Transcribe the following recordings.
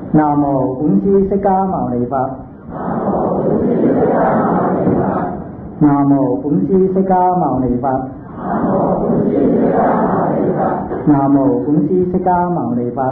南無本師釋迦牟尼佛。南無本師釋迦牟尼佛。南無本師釋迦牟尼佛。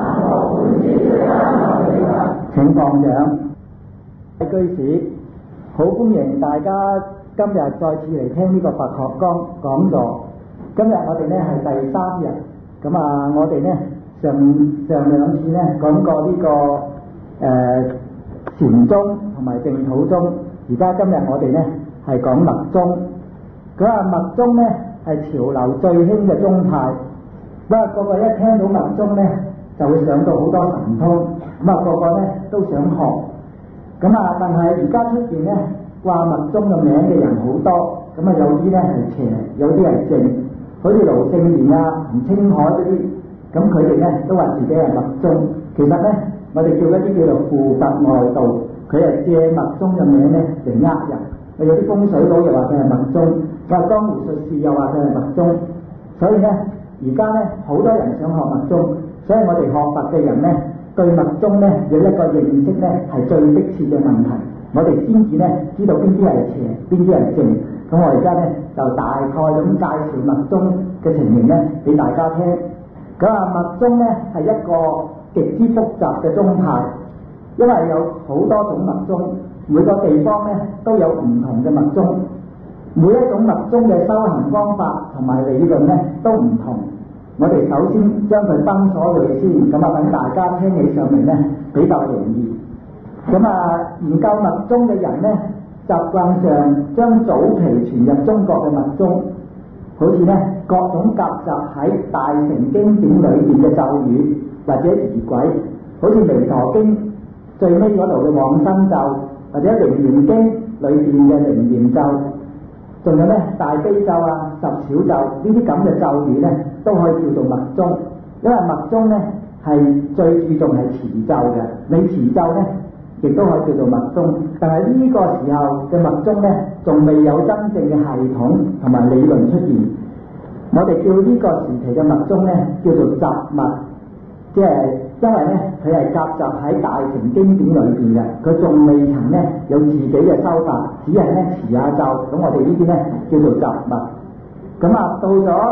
請放掌。居士，好歡迎大家今日再次嚟聽呢個佛學講座。今日我哋呢係第3日，咁我哋呢上兩次呢講過呢個禪宗同埋淨土宗，而家今日我哋呢係講密宗。密宗呢係潮流最興嘅宗派，不過個個一聽到密宗呢就會想到好多神通，個個呢都想學。但係而家出現呢掛密宗嘅名嘅人好多，有啲呢係邪，有啲係正，好似盧勝賢同青海嗰啲，咁佢哋呢都話自己係密宗。其實呢，我哋叫一啲叫做附佛外道，佢係借密宗嘅名呢嚟呃人。有啲風水佬又話佢係密宗，江湖術士又話佢係密宗。所以呢，而家呢好多人想學密宗，所以我哋學佛嘅人呢對密宗呢有一個認識呢係最迫切嘅問題，我哋先至呢知道邊啲係邪，邊啲係正。咁我而家呢就大概咁介紹密宗嘅情形呢俾大家聽。密宗呢係一個極之複雜嘅宗派，因為有好多種密宗，每個地方呢都有唔同嘅密宗，每一種密宗嘅修行方法同埋理論呢都唔同。我哋首先將佢分鎖類先，等大家聽起上嚟呢比較容易。研究密宗嘅人呢，習慣上將早期傳入中國嘅密宗，好似呢各種夾雜喺大乘經典裏邊嘅咒語或者儀軌，好似彌陀經最尾嗰度嘅往生咒，或者楞嚴經裏邊嘅楞嚴咒，仲有呢大悲咒十小咒呢啲咁嘅咒語呢都可以叫做密宗。因為密宗呢係最注重係持咒嘅，你持咒呢亦都可以叫做密宗。但係呢個時候嘅密宗呢仲未有真正嘅系統同埋理論出現，我哋叫呢個時期嘅密宗呢叫做雜密，即係因為呢佢係夾雜喺大乘經典裏邊嘅，佢仲未曾呢有自己嘅修法，只係呢持下咒。咁我哋呢啲呢叫做雜密。到咗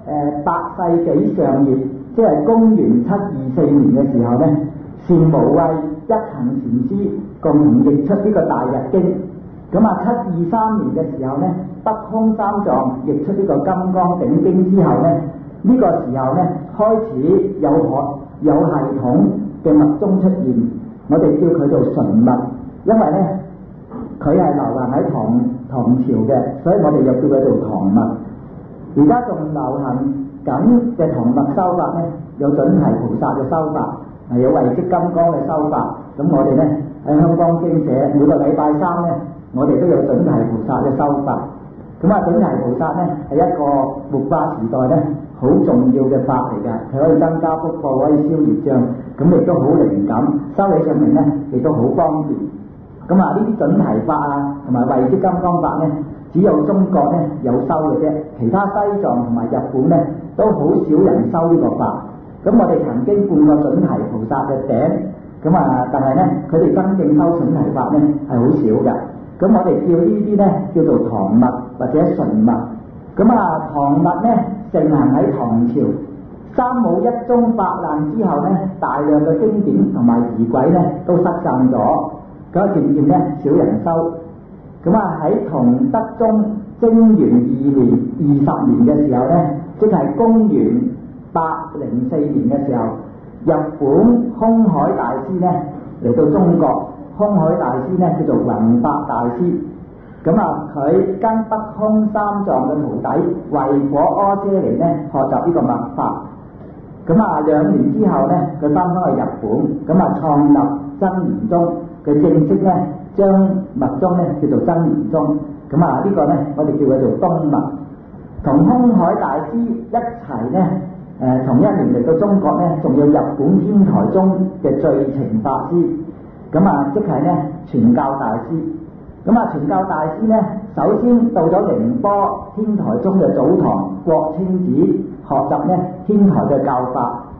8世紀上葉，即係公元724年嘅時候呢，善無畏一行禪師共同譯出呢個大日經。723年嘅時候呢，北空三藏譯出呢個金剛頂經之後呢，呢個時候呢開始有系統嘅密宗出現。我哋叫佢做純密，因為呢佢係流行喺唐朝嘅，所以我哋又叫佢做唐密。而家仲流行緊嘅唐密修法呢，有準提菩薩嘅修法，有慧積金剛嘅修法。咁我哋呢喺香港精舍每個禮拜3呢，我哋都有準提菩薩嘅修法。準提菩薩呢係一個末法時代呢好重要嘅法嚟㗎，佢可以增加福報，可以消業障，咁亦都好靈感，修起上嚟呢亦都好方便。呢啲準提法同埋慧積金剛法呢，只有中國呢有修嘅啫，其他西藏同埋日本呢都好少人修呢個法。我哋曾經灌過準提菩薩嘅頂，但係呢佢哋真正修準提法呢係好少嘅。我哋叫呢啲呢叫做唐密或者純密。唐密呢盛行喺唐朝，三武一宗發難之後呢，大量嘅經典同埋儀軌呢都失散咗，漸漸呢少人修。喺同德宗貞元2年20年嘅時候呢，即係公元804年嘅時候，日本空海大師呢嚟到中國。空海大師呢叫做弘法大師，佢跟北空三藏嘅徒弟慧火阿闍黎呢學習呢個密法。2年之後呢，佢翻返去日本，創立真言宗。佢正式呢將密宗呢叫做真言宗。呢個呢我哋叫佢做東密。同空海大師一齊呢，同一年嚟到中國呢，仲有日本天台宗嘅最澄法師。即係呢傳教大師。傳教大師呢，首先到咗寧波天台宗嘅祖堂國清寺學習呢天台嘅教法。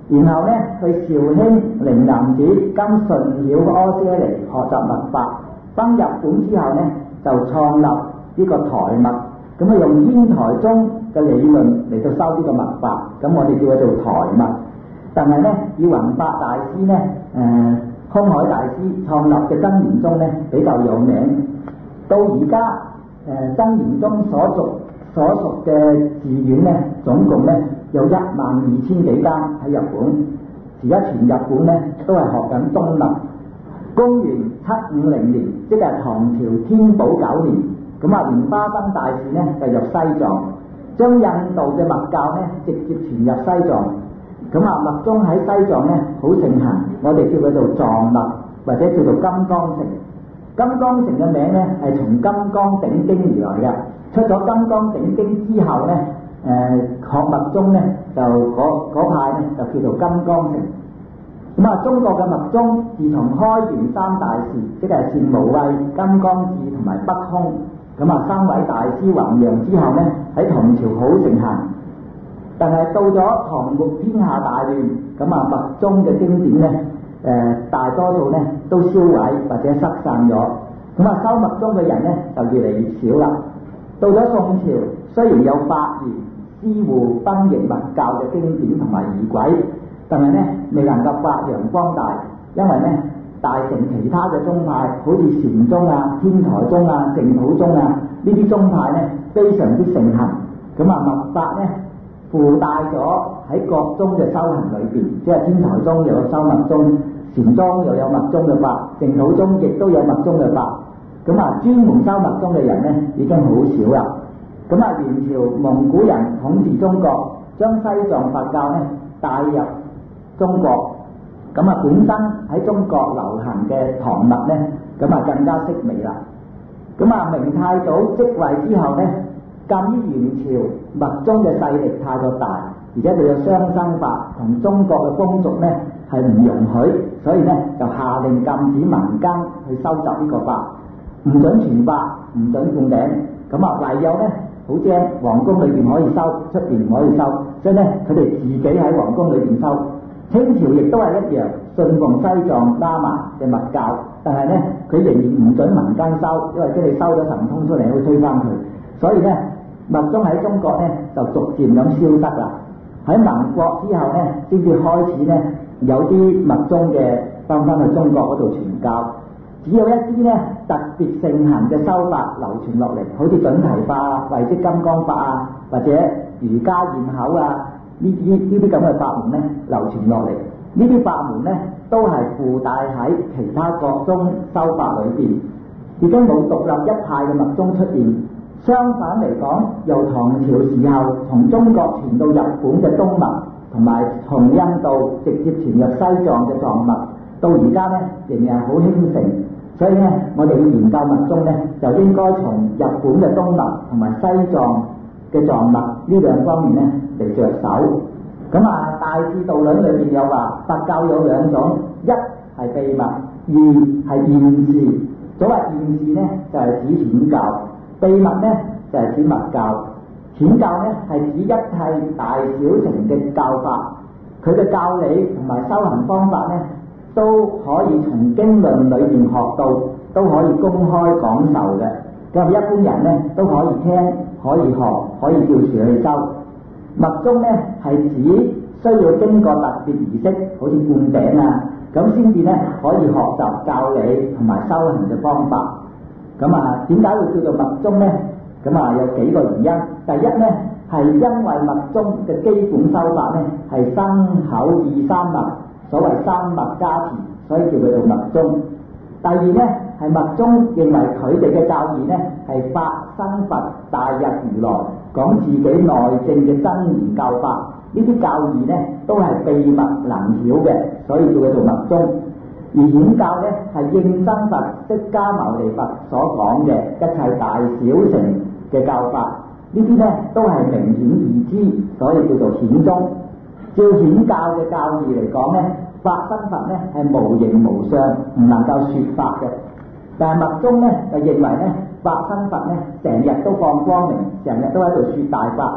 然後呢，佢紹興寧男子跟順曉柯舍尼學習密法，返日本之後呢，就創立呢個台密，咁啊用天台宗嘅理論嚟到修呢個密法，咁我哋叫佢做台密。但係呢，以弘法大師呢，空海大師創立嘅真言宗呢比較有名。到而家真言宗所屬嘅寺院呢，總共呢有12000幾間喺日本。而家全日本呢都係學緊中密。公元750年，即係唐朝天寶9年，咁啊蓮花生大士呢就入西藏，將印度嘅密教呢直接傳入西藏。咁啊密宗喺西藏呢好盛行，我哋叫佢做藏密或者叫做金剛乘。金剛乘嘅名呢係從金剛頂經而來嘅。出咗金剛頂經之後呢，學密宗呢就嗰派呢就叫做金剛乘。咁啊，中國嘅密宗自從開元三大士，即係善無畏、金剛智同埋北空，咁啊3位大師弘揚之後呢，喺唐朝好盛行。但係到咗唐末天下大亂，咁啊密宗嘅經典呢，大多數呢都燒毀或者失散咗。咁啊修密宗嘅人呢就越嚟越少啦。到咗宋朝，雖然有法言師護奔譯密教嘅經典同埋儀軌，但係呢未能夠發揚光大，因為呢大乘其他嘅宗派，好似禪宗啊、天台宗啊、淨土宗啊呢啲宗派呢非常之盛行。咁啊密法呢附帶咗喺各宗嘅修行裏邊，即係天台宗又有修密宗，禪宗又有密宗嘅法，淨土宗亦都有密宗嘅法。咁啊專門修密宗嘅人呢已經好少啦。咁啊元朝蒙古人統治中國，將西藏佛教呢帶入中國，咁啊本身喺中國流行嘅唐密呢，咁啊更加式微啦。咁啊明太祖即位之後呢，鑑於元朝密宗嘅勢力太過大，而且佢有雙生法同中國嘅風俗呢係唔容許，所以呢就下令禁止民間去收集呢個法，唔准傳法，唔准灌頂。咁啊唯有呢好正，皇宮裏邊可以收，出邊唔可以收，所以呢佢哋自己喺皇宮裏邊收。清朝亦都係一樣，信奉西藏喇嘛嘅密教，但係呢佢仍然唔准民間收，因為即係收咗神通出嚟會推翻佢。所以呢密宗喺中國呢就逐漸咁消失啦。喺民國之後呢，先至開始呢有啲密宗嘅翻去中國嗰度傳教。只有一啲呢特別盛行嘅修法流傳落嚟，好似準提法啊、慧積金剛法啊，或者瑜伽驗口啊，呢啲咁嘅法門呢流傳落嚟。呢啲法門呢都係附帶喺其他各宗修法裏邊，已經冇獨立一派嘅密宗出現。相反嚟講，由唐朝時候從中國傳到日本嘅東密，同埋從印度直接傳入西藏嘅藏密，到而家呢仍然係好興盛。所以呢，我哋要研究密宗呢，就應該從日本嘅東密同埋西藏嘅藏密呢兩方面呢嚟着手。咁啊，大智度論裏邊有話，佛教有兩種，一係秘密，二係現事。所謂現事呢，就係指顯教，秘密呢，就係指密教。顯教呢，係指一切大小乘嘅教法，佢嘅教理同埋修行方法呢，都可以從經論裏邊學到，都可以公開講授嘅。咁一般人呢都可以聽，可以學，可以叫住去修。密宗呢係指需要經過特別儀式，好似灌頂啊，咁先至呢可以學習教理同埋修行嘅方法。咁啊，點解會叫做密宗呢？咁啊，有幾個原因。第一呢，係因為密宗嘅基本修法呢係身口意三密，所謂三密加持，所以叫佢做密宗。第二呢，係密宗認為佢哋嘅教義呢係法身佛大日如來，講自己內證嘅真言教法。呢啲教義呢都係秘密難曉嘅，所以叫佢做密宗。而顯教呢係應身佛釋迦牟尼佛所講嘅一切大小乘嘅教法，呢啲呢都係明顯易知，所以叫做顯宗。照顯教嘅教義嚟講呢，法身佛呢係無形無相，唔能夠說法嘅。但係密宗呢就認為呢，法身佛呢成日都放光明，成日都喺度說大法，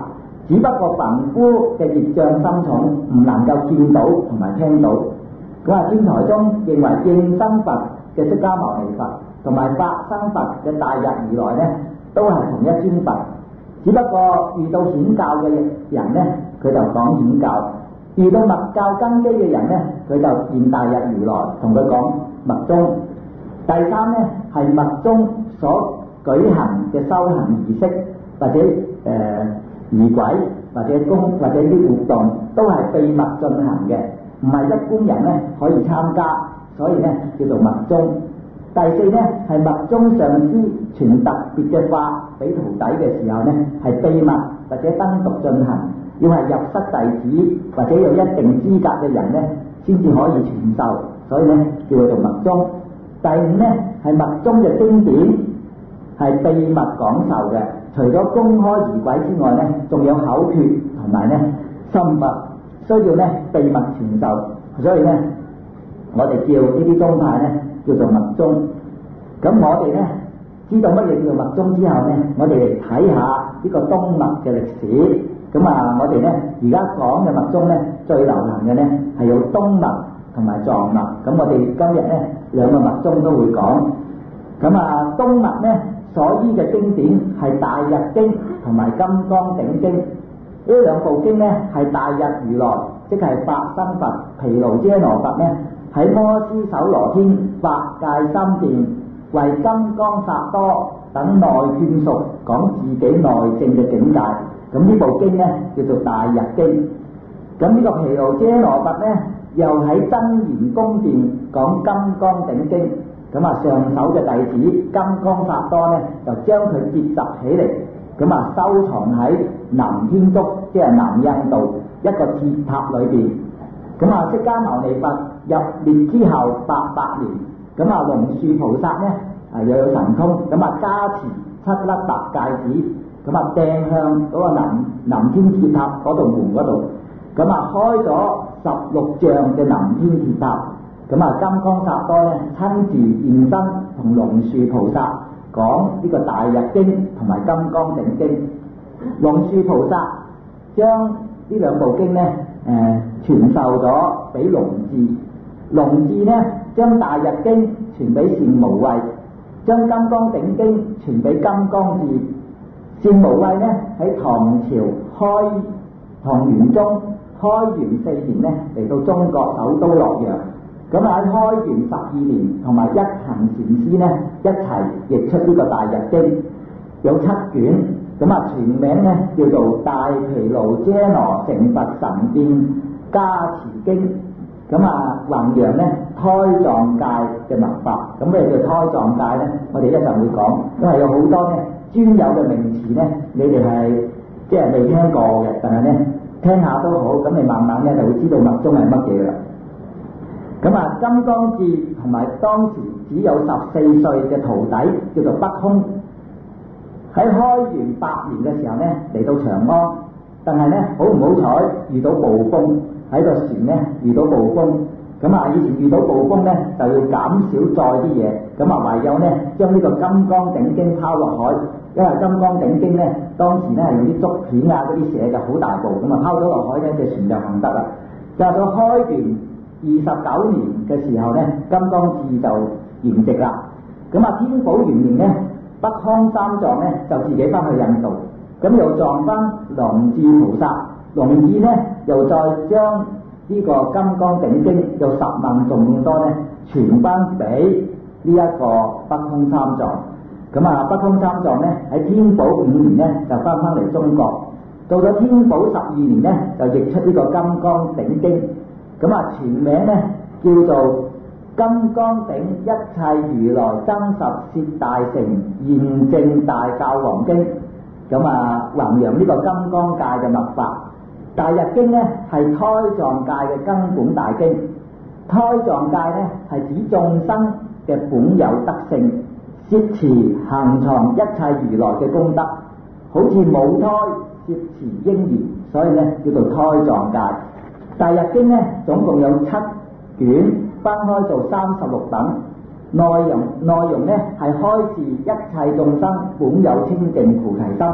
只不過凡夫嘅業障深重，唔能夠見到同埋聽到。咁啊，天台宗認為應身佛嘅釋迦牟尼佛同埋法身佛嘅大日如來咧，都係同一尊佛。只不過遇到顯教嘅人咧，佢就講顯教；遇到密教根基嘅人咧，佢就現大日如來，同佢講密宗。第三咧係密宗所舉行嘅修行儀式，或者儀軌或者功或者啲活動，都係秘密進行嘅，唔係一般人咧可以參加，所以咧叫做密宗。第四咧係密宗上師傳特別嘅法俾徒弟嘅時候咧，係秘密或者單獨進行，要係入室弟子或者有一定資格嘅人咧，先至可以傳授，所以咧叫佢做密宗。第五咧係密宗嘅經典係秘密講授嘅，除咗公開儀軌之外咧，仲有口訣同埋咧心法，需要咧秘密傳授，所以咧我哋叫呢啲宗派咧叫做密宗。咁我哋咧知道乜嘢叫做密宗之後咧，我哋嚟睇下呢個東密嘅歷史。咁啊，我哋咧而家講嘅密宗咧最流行嘅咧係有東密同埋藏密。咁我哋今日咧兩個密宗都會講。咁啊，東密咧所依嘅經典係大日經同埋金剛頂經。呢兩部經咧係大日如來，即係法身佛毗盧遮那佛咧喺摩斯首羅天法界三殿為金剛薩多等內眷屬講自己內證嘅境界。咁呢部經咧叫做大日經。咁呢個毗盧遮那佛咧又喺真言宮殿講金剛頂經。咁啊，上首嘅弟子金剛薩多咧就將佢結集起嚟，咁啊收藏喺南天竺，即係南印度一個鐵塔裏邊。咁啊，釋迦牟尼佛入滅之後800年，咁啊龍樹菩薩咧又有神通，咁啊加持7粒白戒指，咁啊掟向嗰個南天鐵塔嗰度門嗰度，咁啊開咗16丈嘅南天鐵塔。咁啊，金剛薩多咧親自現身同龍樹菩薩講呢個大日經同埋金剛頂經。龍樹菩薩將呢兩部經咧傳授咗俾龍智，龍智咧將大日經傳俾善無畏，將金剛頂經傳俾金剛智。善無畏咧喺唐玄宗開元4年咧嚟到中國首都洛陽。咁啊喺開元12年同埋一行禪師咧一齊譯出呢個大日經，有7卷。咁啊全名咧叫做《大毗盧遮那成佛神變加持經》。咁啊弘揚咧胎藏界嘅密法。咁咩叫胎藏界咧？我哋一陣會講，因為有好多咧專有嘅名詞咧，你哋係即係未聽過嘅，但係咧聽下都好，咁你慢慢咧就會知道密宗係乜嘢啦。咁啊，金剛智同埋當時只有14歲嘅徒弟叫做北空，喺開元8年嘅時候咧嚟到長安，但係咧好唔好彩遇到暴風，喺個船咧遇到暴風。咁啊以前遇到暴風咧就要減少載啲嘢，咁啊唯有咧將呢個金剛頂經拋落海，因為金剛頂經咧當時咧係用啲竹片啊嗰啲寫嘅，好大部，咁啊拋咗落海咧隻船就行得啦。就到開元29年嘅時候咧，金剛智就圓寂啦。咁啊，天寶元年咧，北康三藏咧就自己翻去印度，咁又撞翻龍智菩薩，龍智咧又再將呢個金剛頂經有10萬頌咁多咧傳翻俾呢一個北康三藏。咁啊，北康三藏咧喺天寶5年咧就翻嚟中國，到咗天寶12年咧就譯出呢個金剛頂經。咁啊，全名咧叫做《金剛頂一切如來真實攝大乘現證大教王經》。咁啊，弘揚呢個金剛界嘅密法。大日經咧係胎藏界嘅根本大經。胎藏界咧係指眾生嘅本有德性，攝持恆藏一切如來嘅功德，好似母胎攝持嬰兒，所以咧叫做胎藏界。大日經咧總共有7卷，分開做36等，內容咧係開示一切眾生本有清淨菩提心，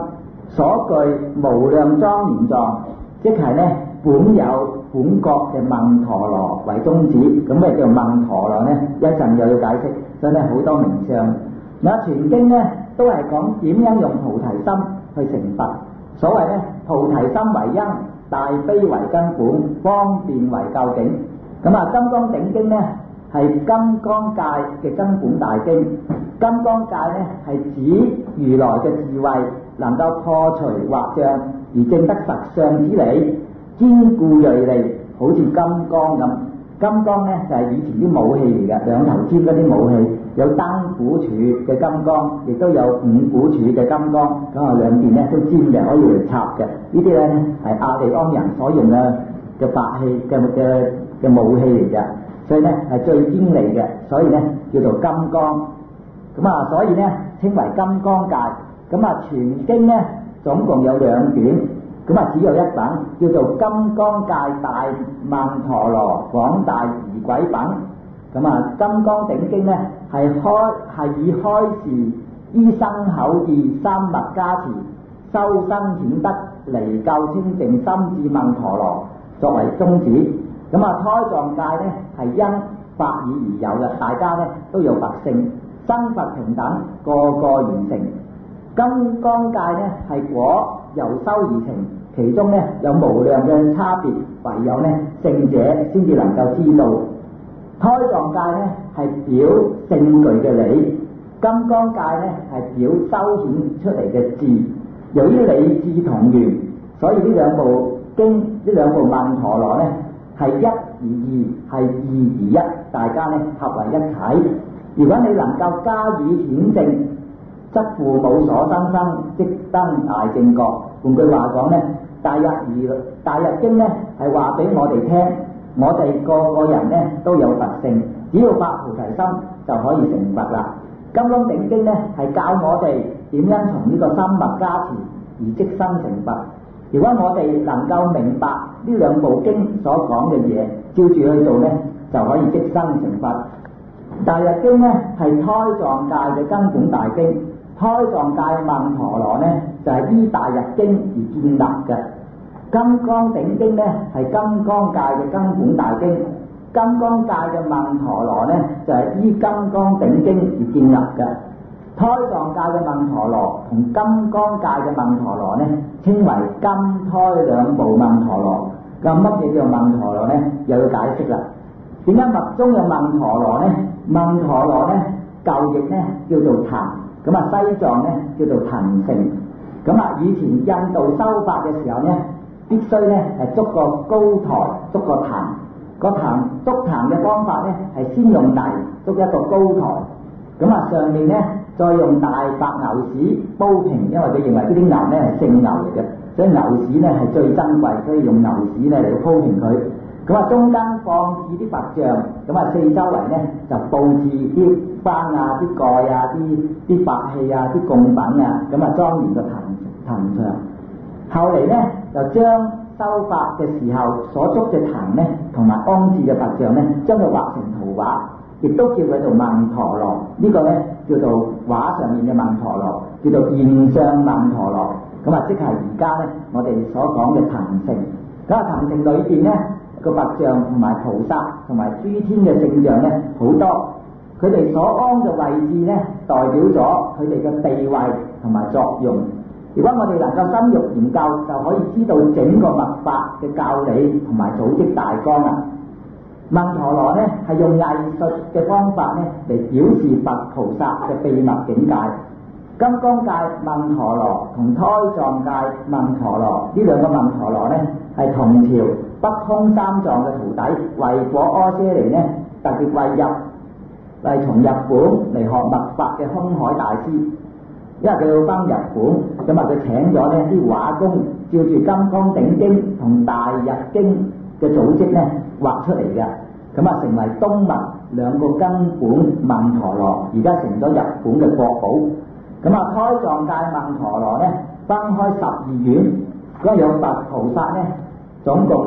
所具無量莊嚴狀，即係呢本有本覺嘅曼陀羅為宗旨。咁咩叫曼陀羅呢？一陣又要解釋，所以呢好多名相。嗱，全經呢都係講點樣用菩提心去成佛。所謂呢，菩提心為因，大悲為根本，方便為究竟。咁啊，《金剛頂經》呢係金剛界嘅根本大經。金剛界呢係指如來嘅智慧能夠破除惑障而證得實相之理，堅固銳利，好似金剛咁。金剛呢就係以前啲武器嚟嘅，兩頭尖嗰啲武器，有單股柱嘅金剛，亦都有五股柱嘅金剛。咁啊，兩邊呢都尖嘅，可以嚟插嘅。呢啲呢係亞利安人所用嘅法器嘅武器嚟嘅，所以呢係最堅利嘅，所以呢叫做金剛。咁啊，所以呢稱為金剛界。咁啊，全經呢總共有兩卷，咁啊只有一品，叫做《金剛界大曼陀羅廣大儀軌品》。咁啊，《金剛頂經》呢係以開示依身口意三脈加持，修身顯德離垢清淨心智曼陀羅作為宗旨。咁啊，胎藏界呢係因法義而有嘅，大家呢都有佛性，生佛平等，個個完成。金剛界呢係果由修而成，其中呢有無量嘅差別，唯有呢聖者先至能夠知道。胎藏界呢係表聖句嘅理，金剛界呢係表修顯出嚟嘅智。由於理智同源，所以呢兩部經，呢兩部曼陀羅呢係一而二，係二而一，大家呢合為一體。如果你能夠加以顯證，則父母所生生，即登大正覺。換句話講呢，大日經呢係話俾我哋聽，我哋個個人呢都有佛性，只要發菩提心就可以成佛啦。金剛頂經呢係教我哋點樣從呢個心脈加持而即身成佛。如果我哋能夠明白呢兩部經所講嘅嘢，照住去做呢，就可以即身成佛。大日經呢係胎藏界嘅根本大經。胎藏界曼陀羅呢就係依大日經而建立嘅。金剛頂經呢係金剛界嘅根本大經。金剛界嘅曼陀羅呢就係依金剛頂經而建立嘅。胎藏界嘅曼陀羅同金剛界嘅曼陀羅呢稱為金胎兩部曼陀羅。咁乜嘢叫曼陀羅呢？又要解釋啦。點解密宗有曼陀羅呢？曼陀羅呢舊譯呢叫做檀。咁啊，西藏呢叫做騰城。咁啊，以前印度修法嘅時候呢，必須呢係築個高台，築個壇。個壇築壇嘅方法呢係先用泥築一個高台，咁啊上面呢再用大白牛屎鋪平，因為佢認為呢啲牛呢係聖牛嚟嘅，所以牛屎呢係最珍貴，所以用牛屎呢嚟到鋪平佢。咁啊，中間放置啲佛像，咁啊四周圍呢就佈置啲幡啊、啲蓋啊、啲法器啊、啲供品啊，咁啊莊嚴個壇場。後嚟呢就將修法嘅時候所築嘅壇呢，同埋安置嘅佛像呢，將佢畫成圖畫，亦都叫佢做曼陀羅。呢個呢叫做畫上面嘅曼陀羅，叫做現相曼陀羅。咁啊，即係而家呢我哋所講嘅騰城。咁啊，騰城裏邊呢個佛像同埋菩薩同埋諸天嘅聖像呢好多，佢哋所安嘅位置呢，代表咗佢哋嘅地位同埋作用。如果我哋能夠深入研究，就可以知道整個密法嘅教理同埋組織大綱啦。曼陀羅呢係用藝術嘅方法呢嚟表示佛菩薩嘅秘密境界。金剛界曼陀羅同胎藏界曼陀羅呢兩個曼陀羅呢係同朝北空三藏嘅徒弟，維果阿闍梨呢特別為從日本嚟學密法嘅空海大師，因為佢要返日本，咁啊佢請咗呢啲畫工，照住金剛頂經同大日經嘅組織呢畫出嚟嘅，咁啊成為東密兩個根本曼陀羅，而家成咗日本嘅國寶。咁啊，胎藏界曼陀羅呢分開12院，咁有佛菩薩呢總共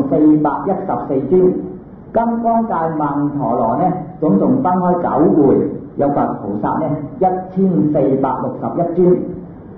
414尊。金剛界曼陀羅呢總共分開9會，有佛菩薩呢1461尊。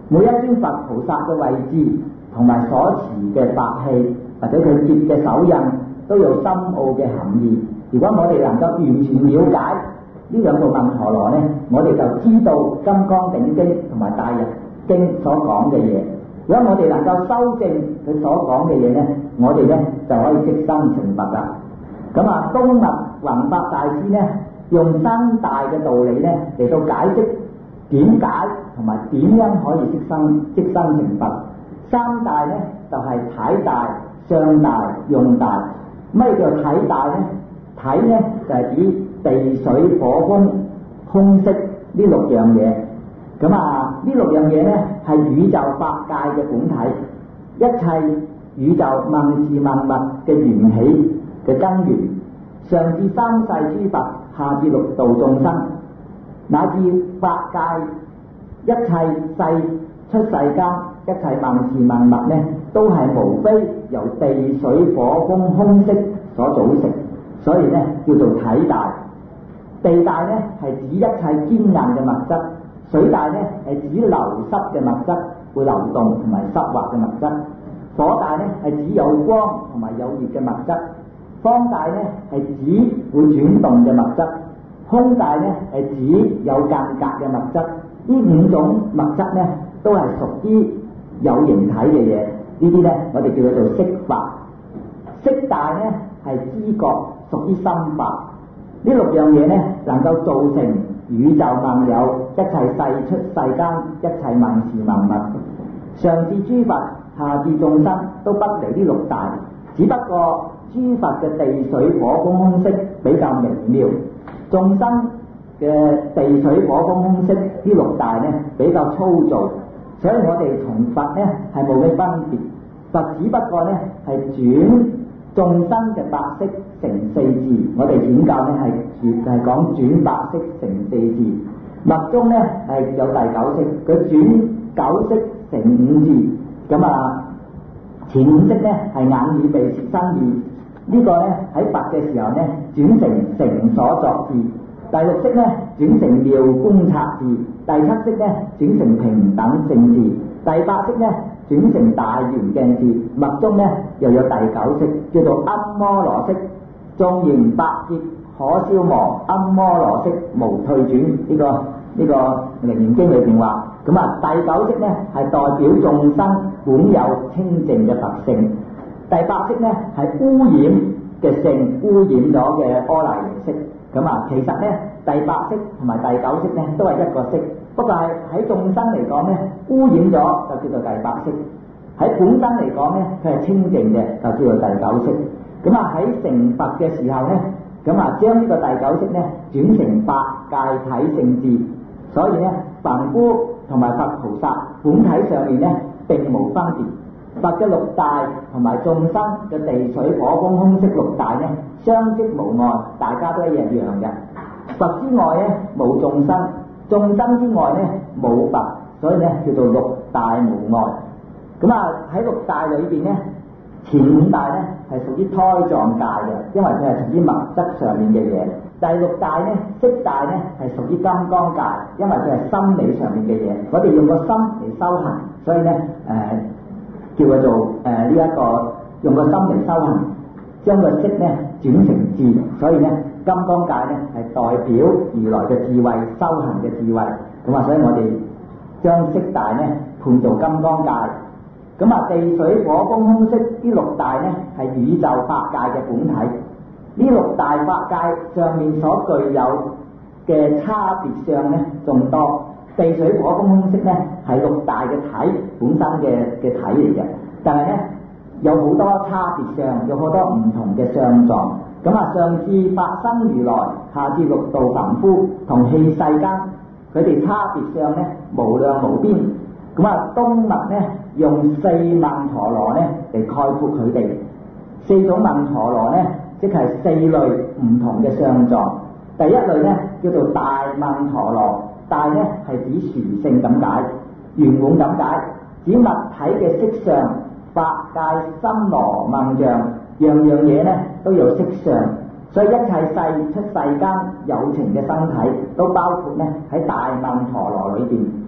每一尊佛菩薩嘅位置同埋所持嘅法器或者佢結嘅手印都有深奧嘅含義。如果我哋能夠完全了解呢兩部曼陀羅呢，我哋就知道《金剛頂經》同埋《大日經》所講嘅嘢。如果我哋能夠修正佢所講嘅嘢呢，我哋呢就可以即生成佛啦。咁啊，東密弘法大師呢，用三大嘅道理呢嚟到解釋點解同埋點樣可以即生成佛。三大呢就係體大、相大、用大。咩叫體大呢？體呢就係指地水火風空色呢六樣嘢。咁啊，呢六樣嘢呢係宇宙法界嘅本體，一切宇宙萬事萬物嘅緣起嘅根源，上至三世諸佛，下至六道眾生，乃至法界一切世出世間一切萬事萬物呢，都係無非由地水火風空色所組成，所以呢叫做體大。地大呢係指一切堅硬嘅物質，水大呢係指流濕嘅物質，會流動同埋濕滑嘅物質。火大呢係指有光同埋有熱嘅物質。風大呢係指會轉動嘅物質。空大呢係指有間隔嘅物質。呢五種物質呢都係屬於有形體嘅嘢，呢啲呢我哋叫做色法。色大呢係知覺，屬於心法。呢六樣嘢呢能夠造成宇宙萬有，一切世出世間一切萬事萬物，上至諸佛，下至眾生都不離呢六大。只不過諸佛嘅地水火風空色比較微妙，眾生嘅地水火風空色呢六大呢比較粗糙，所以我哋同佛呢係冇咩分別。佛只不過呢係轉眾生嘅白色成四字，我哋顯教呢係講轉白色成四字。密宗呢係有第九識，佢轉九識成五字。咁啊，前五識呢係眼耳鼻舌身意，呢個呢喺佛嘅時候呢轉成所作字。第六識呢轉成妙觀察字，第七識呢轉成平等正字，第八識呢轉成大圓鏡字。密宗呢又有第九識，叫做庵摩羅識，縱然百劫可消磨，庵摩羅識無退轉。呢個楞嚴經裏邊話，咁啊第九識呢係代表眾生本有清淨嘅佛性，第八識呢係污染嘅性，污染咗嘅阿賴耶識。咁啊，其實呢第八識同埋第九識呢都係一個識，不過係喺眾生嚟講呢，污染咗就叫做第八識；喺本身嚟講呢，佢係清淨嘅就叫做第九識。咁啊喺成佛嘅時候呢，咁啊將呢個第九識呢轉成法界體性智，所以呢凡夫同埋佛菩薩本體上面呢並無分別。佛嘅六大同埋眾生嘅地水火風空色六大呢相即無礙，大家都一樣嘅。佛之外呢冇眾生，眾生之外呢冇佛，所以呢叫做六大無礙。咁啊喺六大裏邊呢，前五大呢係屬於胎藏界嘅，因為佢係屬於物質上面嘅嘢。第六大呢色大呢係屬於金剛界，因為佢係心理上面嘅嘢。我哋用個心嚟修行，所以呢叫佢做呢一個用個心嚟修行，將個色呢轉成智，所以呢金剛界呢係代表如來嘅智慧，修行嘅智慧。咁啊，所以我哋將色大呢判做金剛界。咁啊，地水火風空色呢六大呢係宇宙法界嘅本體。呢六大法界上面所具有嘅差別相呢仲多。地水火風空色呢係六大嘅體本身嘅體嚟嘅，但係呢有好多差別相，有好多唔同嘅相狀。咁啊，上至法身如來，下至六道凡夫同器世間，佢哋差別相呢無量無邊。咁啊，東密呢用四曼陀羅呢嚟概括佢哋。四種曼陀羅呢即係四類唔同嘅相狀。第一類呢叫做大曼陀羅。大呢係指殊勝咁解，圓滿咁解，指物體嘅色相，法界森羅萬象，樣樣嘢呢都有色相，所以一切世出世間有情嘅身體都包括呢喺大曼陀羅裏邊。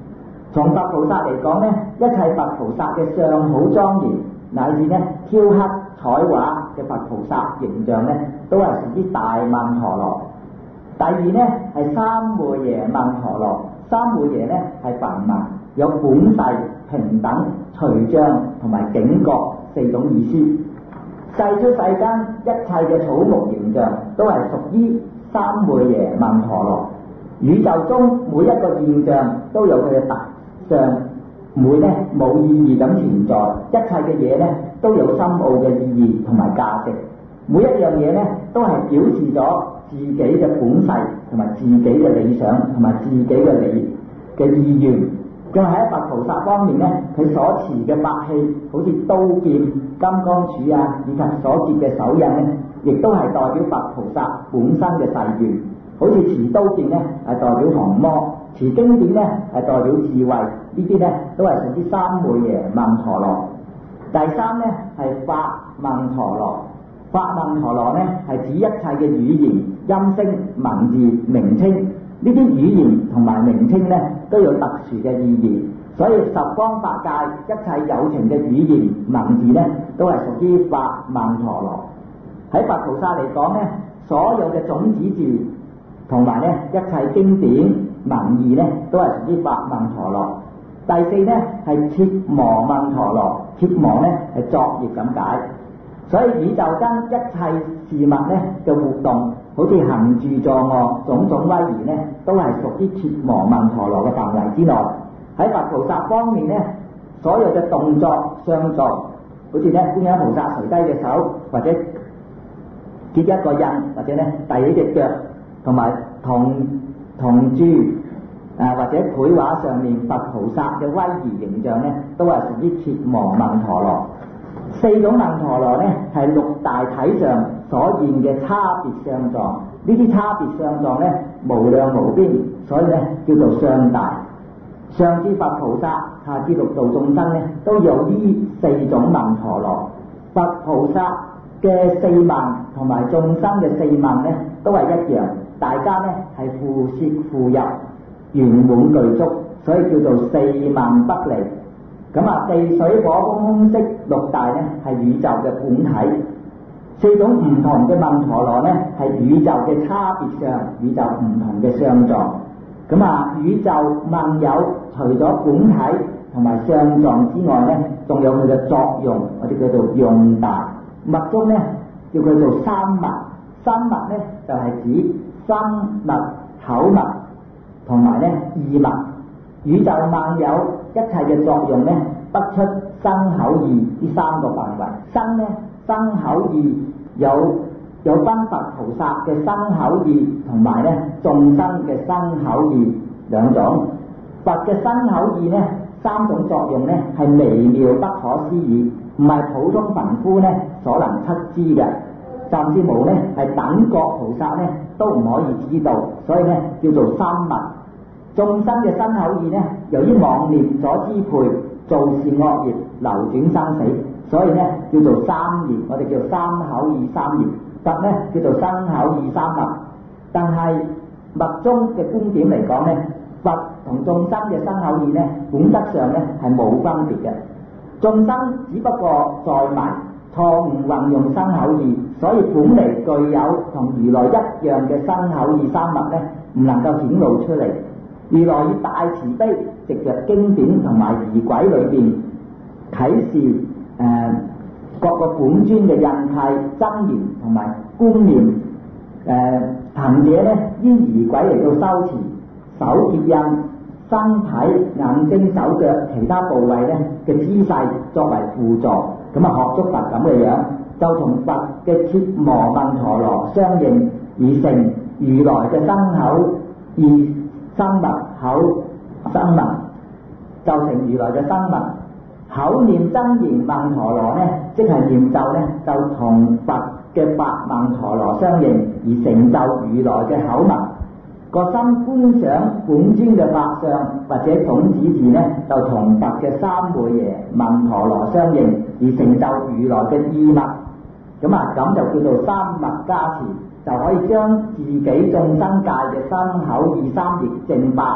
從佛菩薩嚟講呢，一切佛菩薩嘅相好莊嚴，乃至呢雕刻彩畫嘅佛菩薩形象呢，都係屬於大曼陀羅。第二呢係三昧耶曼陀羅，三昧耶呢係梵文，有本誓、平等、隨障同埋警覺四種意思。世出世間一切嘅草木形象都係屬於三昧耶曼陀羅。宇宙中每一個現象都有佢嘅特相，唔會呢冇意義咁存在。一切嘅嘢呢都有深奧嘅意義同埋價值。每一樣嘢呢都係表示咗自己嘅本誓同埋自己嘅理想同埋自己嘅意願。咁喺佛菩薩方面呢，佢所持嘅法器，好似刀劍、金剛杵啊，以及所結嘅手印呢，亦都係代表佛菩薩本身嘅誓願。好似持刀劍呢係代表降魔，持經典呢係代表智慧，呢啲呢都係屬於三昧耶曼陀羅。第三呢係法曼陀羅，法曼陀羅呢係指一切嘅語言、音聲、文字、名稱，呢啲語言同埋名稱呢都有特殊嘅意義，所以十方法界一切有情嘅語言、文字呢都係屬於法曼陀羅。喺佛菩薩嚟講呢，所有嘅種子字同埋呢一切經典文義呢都係屬於法曼陀羅。第四呢係切磨曼陀羅，切磨呢係作業咁解。所以宇宙間一切事物呢嘅活動，好似行住坐臥種種威儀呢，都係屬於切磨曼陀羅嘅範圍之內。喺佛菩薩方面呢，所有嘅動作相作，好似呢觀音菩薩垂低嘅手，或者結一個印，或者呢遞起隻腳，同埋銅珠或者繪畫上面佛菩薩嘅威儀形象呢，都係屬於切磨曼陀羅。四種曼陀羅呢係六大體上所現嘅差別相狀，呢啲差別相狀呢無量無邊，所以呢叫做相大。上至佛菩薩，下至六道眾生呢，都有呢四種曼陀羅。佛菩薩嘅四曼同埋眾生嘅四曼呢都係一樣，大家呢係互攝互入，圓滿具足，所以叫做四曼不離。咁地水火風空色六大呢係宇宙嘅本體，四種唔同嘅曼陀羅呢係宇宙嘅差別相，宇宙唔同嘅相狀。宇宙萬有除咗本體同埋相狀之外呢，仲有佢嘅作用，我哋叫做用大。密宗呢叫佢做三密，三密呢就係指心密、口密同埋呢意密。宇宙萬有一切嘅作用呢，不出身口意呢三個範圍。身呢，身口意有分佛菩薩嘅身口意同埋呢眾生嘅身口意兩種。佛嘅身口意呢三種作用呢係微妙不可思議，唔係普通凡夫呢所能測知嘅，甚至無呢係等覺菩薩呢都唔可以知道，所以呢叫做三密。眾生嘅身口意呢，由於妄念所支配，造善惡業，流轉生死，所以呢叫做三業，我哋叫三口意三業。佛呢叫做身口意三密。但係密宗嘅觀點嚟講呢，佛同眾生嘅身口意呢，本質上呢係冇分別嘅。眾生只不過在迷，錯誤運用身口意，所以本嚟具有同如來一樣嘅身口意三密呢，唔能夠顯露出嚟。如來以大慈悲，藉着經典同埋儀軌裏邊啟示各個本尊嘅印態、真言同埋觀念。行者呢依儀軌嚟到修持，手結印、身體、眼睛、手腳其他部位呢嘅姿勢作為輔助，咁學足佛咁嘅樣，就同佛嘅切磨曼陀羅相應，而成如來嘅身口意生密，口生密，就成如來嘅生密。口念真言曼陀羅呢，即係念咒呢，就同佛嘅法曼陀羅相應，而成就如來嘅口密。個心觀想本尊嘅法相或者種子字呢，就同佛嘅三昧耶曼陀羅相應，而成就如來嘅意密。咁就叫做三密加持，就可以將自己眾生界嘅身口意三業正法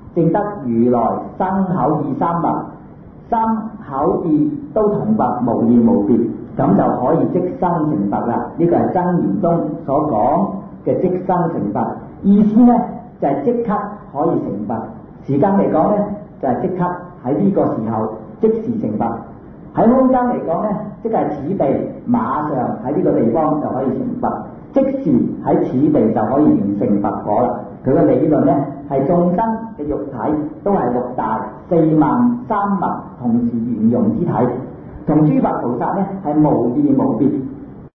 證得如來身口意三物，身口意都同佛無異無別，咁就可以即生成佛啦。呢個係真言宗所講嘅即生成佛，意思呢就係即刻可以成佛。時間嚟講呢，就係即刻喺呢個時候即時成佛。喺空間嚟講呢，即係此地馬上喺呢個地方就可以成佛，即時喺此地就可以完成佛果啦。佢嘅理論呢係眾生嘅肉體都係六大四萬三物同時圓融之體，同諸佛菩薩呢係無異無別。